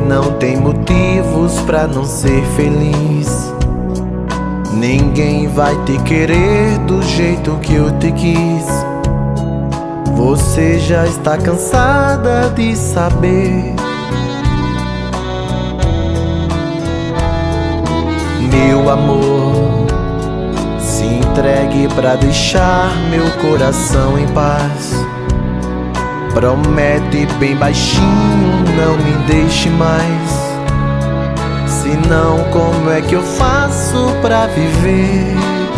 não tem motivos pra não ser feliz. Ninguém vai te querer do jeito que eu te quis. Você já está cansada de saber. Meu amor, se entregue pra deixar meu coração em paz. Promete bem baixinho, não me deixe mais. Senão, como é que eu faço pra viver?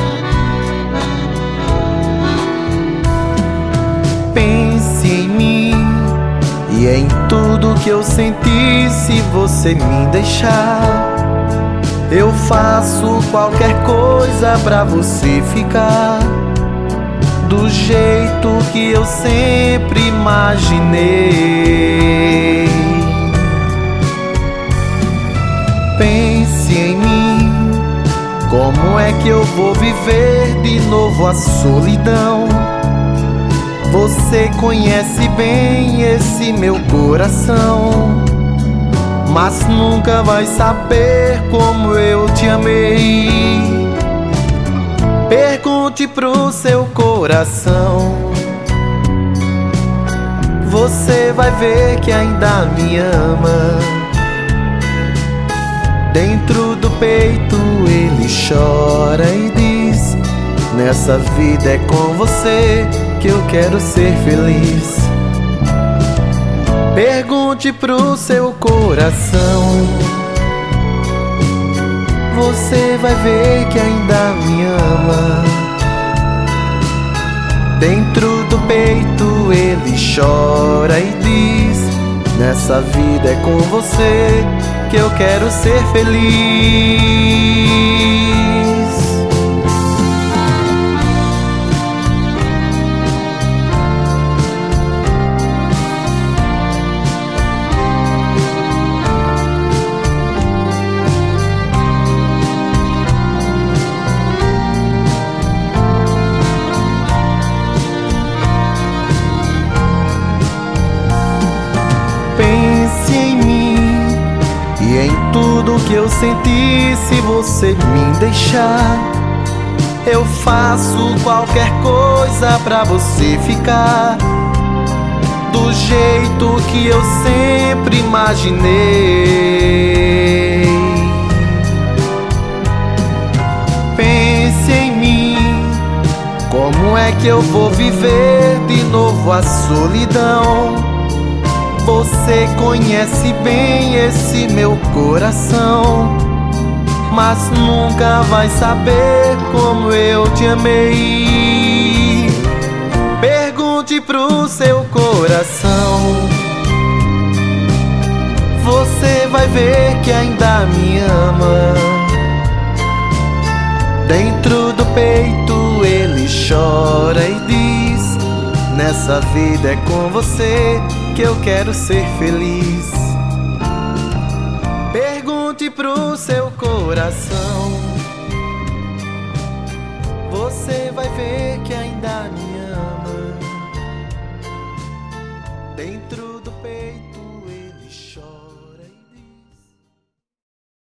Pense em mim e em tudo que eu senti. Se você me deixar, eu faço qualquer coisa pra você ficar do jeito que eu sempre imaginei. Pense em mim, como é que eu vou viver de novo a solidão? Você conhece bem esse meu coração, mas nunca vai saber como eu te amei. Pergunte pro seu coração, você vai ver que ainda me ama. Dentro do peito ele chora e diz: nessa vida é com você que eu quero ser feliz. Pergunte pro seu coração, você vai ver que ainda me ama. Dentro do peito ele chora e diz: nessa vida é com você que eu quero ser feliz. Pense em mim e em tudo que eu senti. Se você me deixar, eu faço qualquer coisa pra você ficar do jeito que eu sempre imaginei. Pense em mim, como é que eu vou viver de novo a solidão? Você conhece bem esse meu coração, mas nunca vai saber como eu te amei. Pergunte pro seu coração, você vai ver que ainda me ama. Dentro do peito ele chora e diz: nessa vida é com você que eu quero ser feliz. Pergunte pro seu coração, você vai ver que ainda me ama. Dentro do peito ele chora.